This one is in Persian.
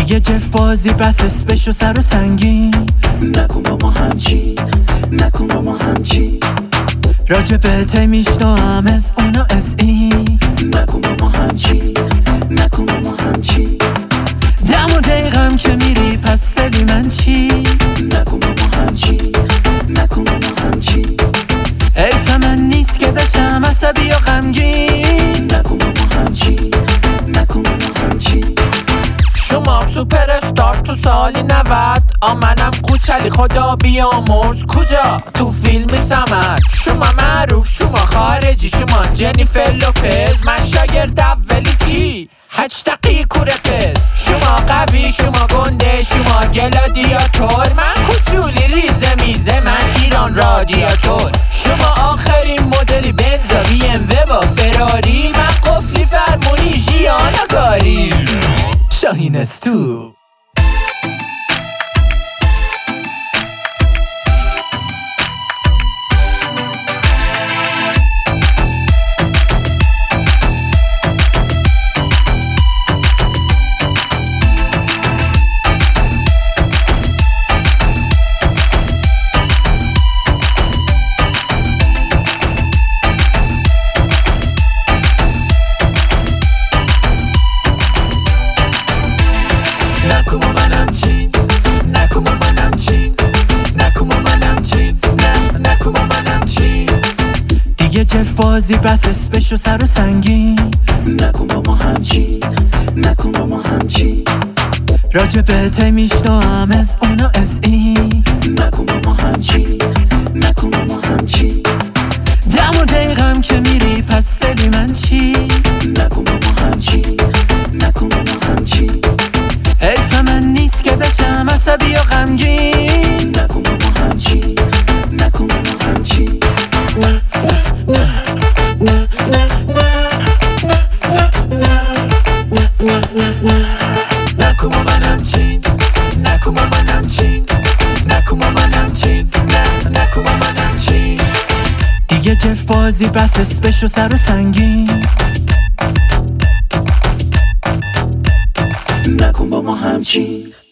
دیگه جف بازی بس اسمش و سر و سنگین. نکن با ما همچین، نکن با ما همچین. راجبت میشنوام از اونا از این. نکن با ما همچین، نکن با ما همچین. دم و دقیقم که میری پس دلی من چی؟ نکن با ما همچین، نکن با ما همچین. حیف من نیست که بشم عصبی و غمگین. نکن با ما همچین، نکن با ما همچین. شما سوپر استار تو سالی 90، منم کوچلی خدا بیامرز. کجا؟ تو فیلم سمت. شما معروف، شما خارجی، شما جنیفر لوپز. من شاگرد اولی کی؟ 8 دقیقه پس. شما قوی، شما گنده، شما گلادیاتور. من کوچولی ریزه میزه، من ایران رادیاتور. شما آخرین مدلی بنزا بی ام و با فراری. من قفلی فرمونی ژیانگاری. شاهین استو. نکن با من همچین، نکن با من همچین. نکن با من همچین، نکن با من همچین. دیگه جف بازی بس اسمش و سر و سنگین. نکن با ما همچین، نکن با ما همچین. راجبت میشنوام از اونا از این. نکن با ما همچین، نکن با ما همچین. دم و دقیقم که میری پس دلی من چی؟ نکن با ما همچین، نکن با ما همچین. حیف من نیست که بشم عصبی و غمگین. نکن با ما همچین، نکن با ما همچین. نکن با من همچین، نکن با من همچین. نکن با من همچین، نکن با من همچین. دیگه جف بازی بس اسمش و سر و سنگین. نکن با ما همچین.